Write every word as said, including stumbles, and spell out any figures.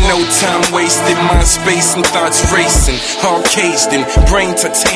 no time wasted, mind space and thoughts racing, hard caged in, brain titanium.